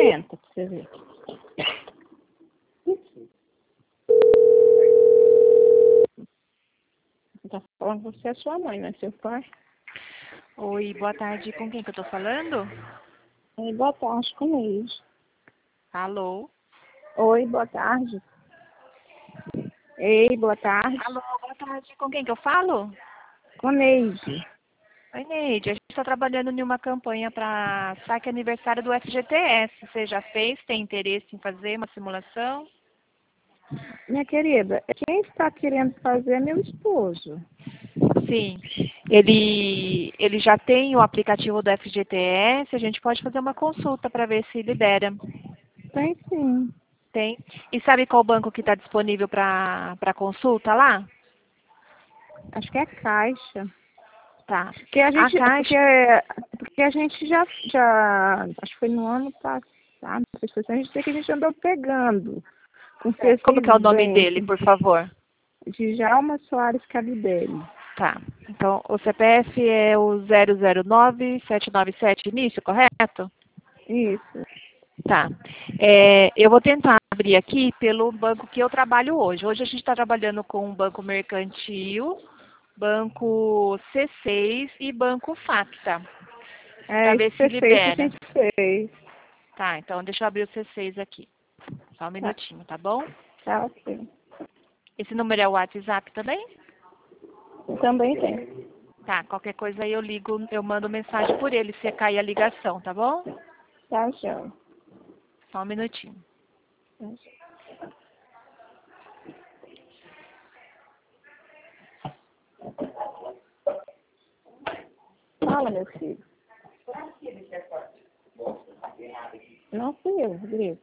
Senta pra você ver. Você tá falando que você é sua mãe, não é seu pai? Oi, boa tarde. Com quem que eu tô falando? Oi, boa tarde, com Neide. Alô? Oi, boa tarde. Ei, boa tarde. Alô, boa tarde. Com quem que eu falo? Com Neide. Oi, Neide. A gente está trabalhando em uma campanha para saque aniversário do FGTS. Você já fez? Tem interesse em fazer uma simulação? Minha querida, quem está querendo fazer é meu esposo. Sim. Ele já tem o aplicativo do FGTS. A gente pode fazer uma consulta para ver se libera. Tem sim. Tem. E sabe qual banco que está disponível para consulta lá? Acho que é Caixa. Tá. Porque a A gente, Caixa. porque a gente já, acho que foi no ano passado, não sei se foi, a gente sei que a gente andou pegando com Como que é o nome C6 dele, por favor? de Djalma Soares Calidelli. Tá. Então, o CPF é o 009797 início, correto? Isso. Tá. Eu vou tentar abrir aqui pelo banco que eu trabalho hoje. Hoje a gente está trabalhando com o Banco Mercantil, Banco C6 e Banco Facta, para ver Esse se C6 que a libera. gente fez. Tá, então deixa eu abrir o C6 aqui. Só um Tá, minutinho, tá bom? tá ok. Esse número é o WhatsApp também? Também tem. Tá, qualquer coisa aí eu ligo, eu mando mensagem por ele se cair a ligação, tá bom? Tá, João. Só um minutinho. Fala, meu filho. Não fui eu, Rodrigo.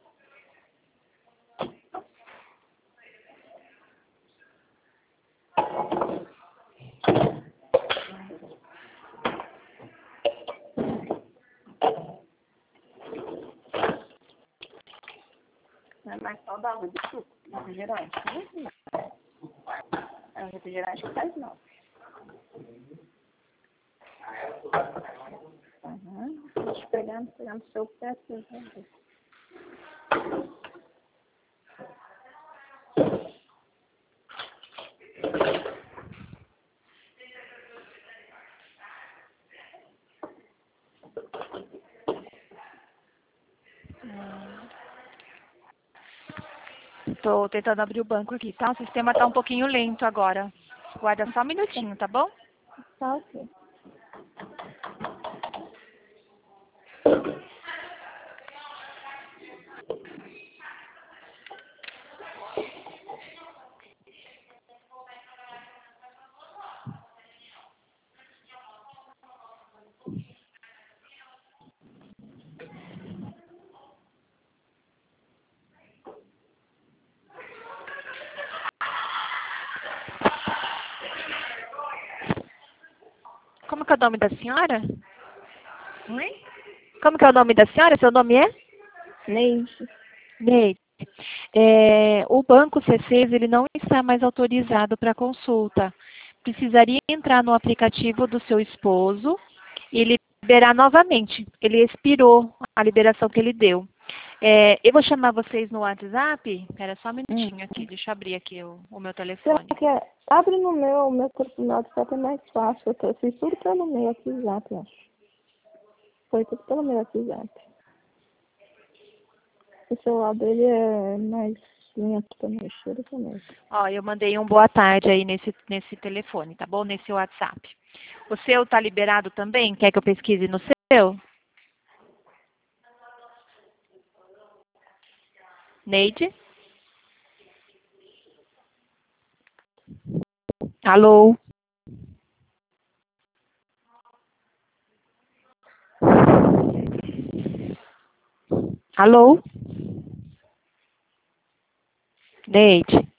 É mais saudável do que refrigerante. Muito mais. É um refrigerante que faz mal. Uhum. Deixa eu pegando seu pé assim. Estou tentando abrir o banco aqui, tá? O sistema está um pouquinho lento agora. Guarda só um minutinho, tá bom? Tá ok. Como que é o nome da senhora? Oi? Como que é o nome da senhora? Seu nome é? Neide. Neide. O banco C6 ele não está mais autorizado para consulta. Precisaria entrar no aplicativo do seu esposo e liberar novamente. Ele expirou a liberação que ele deu. Eu vou chamar vocês no WhatsApp. Espera só um minutinho aqui. Deixa eu abrir aqui o meu Será telefone. que abre no meu personal WhatsApp é mais fácil. Eu fiz tudo pelo meu WhatsApp, eu acho. Foi tudo pelo meu WhatsApp. O celular dele é mais lento pra mexer do que o meu. Ó, eu mandei um boa tarde aí nesse telefone, tá bom? Nesse WhatsApp. O seu tá liberado também? Quer que eu pesquise no seu? Neide? Alô? Alô? Neide?